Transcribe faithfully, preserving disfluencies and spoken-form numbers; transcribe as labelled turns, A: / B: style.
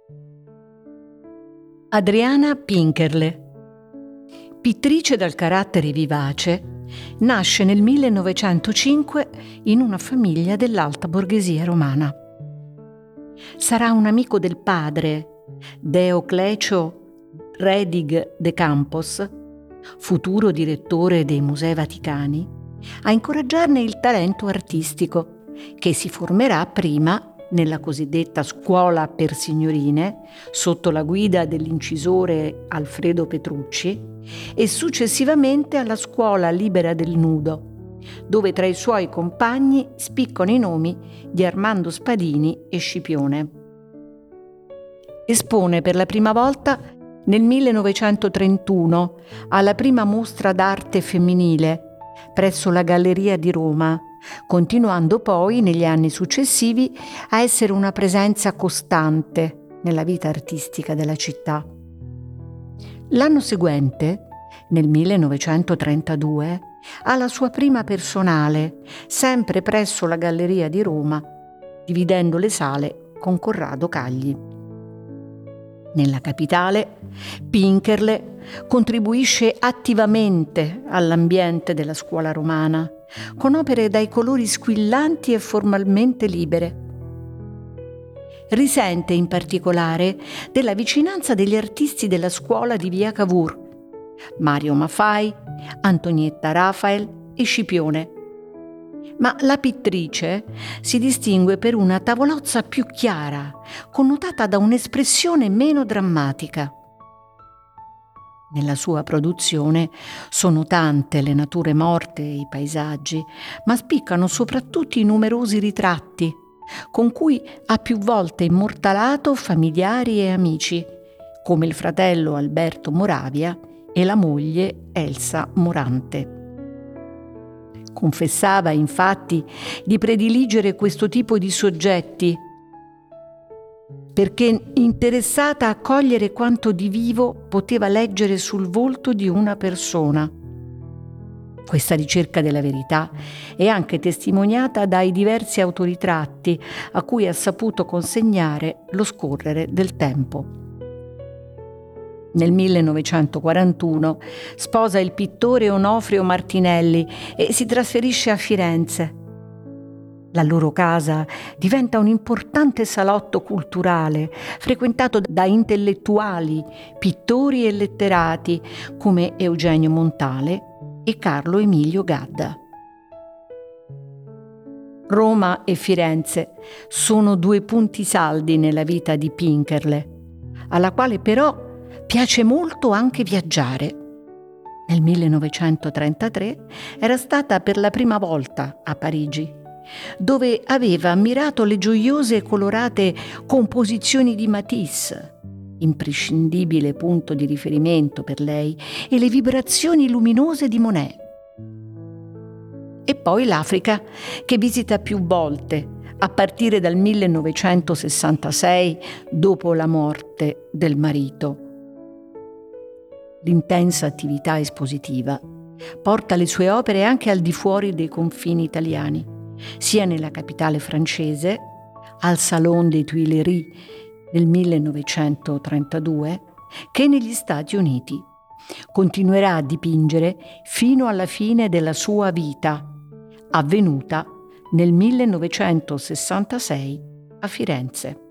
A: Adriana Pinkerle, pittrice dal carattere vivace, nasce nel millenovecentocinque in una famiglia dell'alta borghesia romana. Sarà un amico del padre, Deo Clecio Redig de Campos, futuro direttore dei Musei Vaticani, a incoraggiarne il talento artistico, che si formerà prima nella cosiddetta scuola per signorine, sotto la guida dell'incisore Alfredo Petrucci, e successivamente alla scuola libera del nudo, dove tra i suoi compagni spiccano i nomi di Armando Spadini e Scipione. Espone per la prima volta nel millenovecentotrentuno alla prima mostra d'arte femminile presso la Galleria di Roma, continuando poi negli anni successivi a essere una presenza costante nella vita artistica della città. L'anno seguente, nel millenovecentotrentadue, ha la sua prima personale, sempre presso la Galleria di Roma, dividendo le sale con Corrado Cagli. Nella capitale, Pinkerle contribuisce attivamente all'ambiente della scuola romana, con opere dai colori squillanti e formalmente libere. Risente in particolare della vicinanza degli artisti della scuola di via Cavour, Mario Maffei, Antonietta Raphael e Scipione. Ma la pittrice si distingue per una tavolozza più chiara, connotata da un'espressione meno drammatica. Nella sua produzione sono tante le nature morte e i paesaggi, ma spiccano soprattutto i numerosi ritratti, con cui ha più volte immortalato familiari e amici, come il fratello Alberto Moravia e la moglie Elsa Morante. Confessava infatti di prediligere questo tipo di soggetti perché interessata a cogliere quanto di vivo poteva leggere sul volto di una persona. Questa ricerca della verità è anche testimoniata dai diversi autoritratti a cui ha saputo consegnare lo scorrere del tempo. Nel millenovecentoquarantuno sposa il pittore Onofrio Martinelli e si trasferisce a Firenze. La loro casa diventa un importante salotto culturale, frequentato da intellettuali, pittori e letterati come Eugenio Montale e Carlo Emilio Gadda. Roma e Firenze sono due punti saldi nella vita di Pinkerle, alla quale però piace molto anche viaggiare. Nel millenovecentotrentatré era stata per la prima volta a Parigi, dove aveva ammirato le gioiose e colorate composizioni di Matisse, imprescindibile punto di riferimento per lei, e le vibrazioni luminose di Monet. E poi l'Africa, che visita più volte, a partire dal millenovecentosessantasei, dopo la morte del marito. L'intensa attività espositiva porta le sue opere anche al di fuori dei confini italiani, sia nella capitale francese, al Salon des Tuileries nel millenovecentotrentadue, che negli Stati Uniti. Continuerà a dipingere fino alla fine della sua vita, avvenuta nel millenovecentosessantasei a Firenze.